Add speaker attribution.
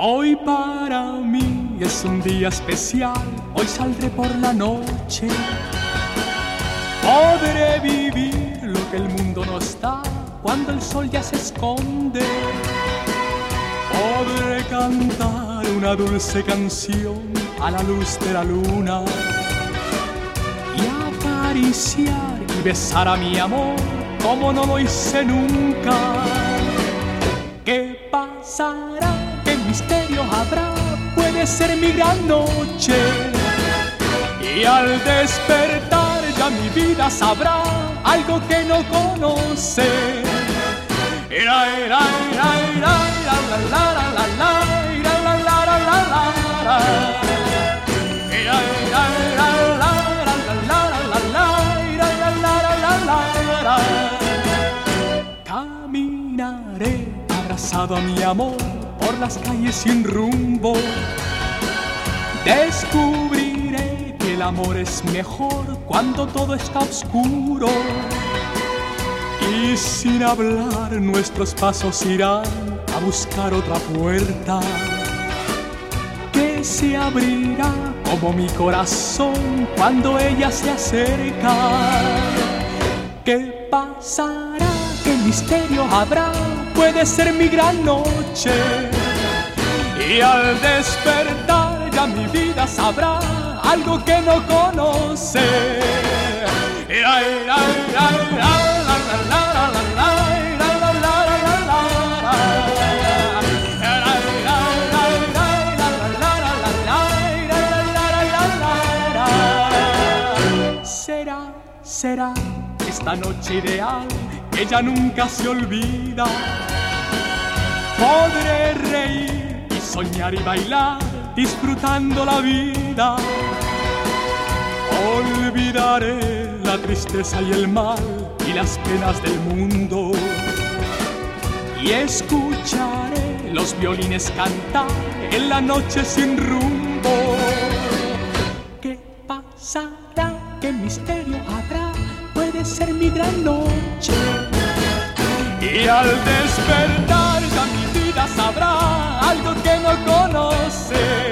Speaker 1: Hoy para mí es un día especial, hoy saldré por la noche. Podré vivir lo que el mundo no está cuando el sol ya se esconde. Podré cantar una dulce canción a la luz de la luna y acariciar y besar a mi amor como no lo hice nunca. ¿Qué pasará? ¿Qué misterio habrá? Puede ser mi gran noche. Y al despertar ya mi vida sabrá algo que no conoce. Caminaré abrazado a mi amor por las calles sin rumbo. Descubriré que el amor es mejor cuando todo está oscuro. Y sin hablar nuestros pasos irán a buscar otra puerta que se abrirá como mi corazón cuando ella se acerca. ¿Qué pasará? ¿Qué misterio habrá? Puede ser mi gran noche. Y al despertar ya mi vida sabrá algo que no conoce. Será esta noche ideal que ya nunca se olvida. Podré reír y soñar y bailar disfrutando la vida. Olvidaré la tristeza y el mal y las penas del mundo y escucharé los violines cantar en la noche sin rumbo. ¿Qué pasará? ¿Qué misterio habrá? Puede ser mi gran noche. Y al despertar ya mi vida sabrá algo que no conoce.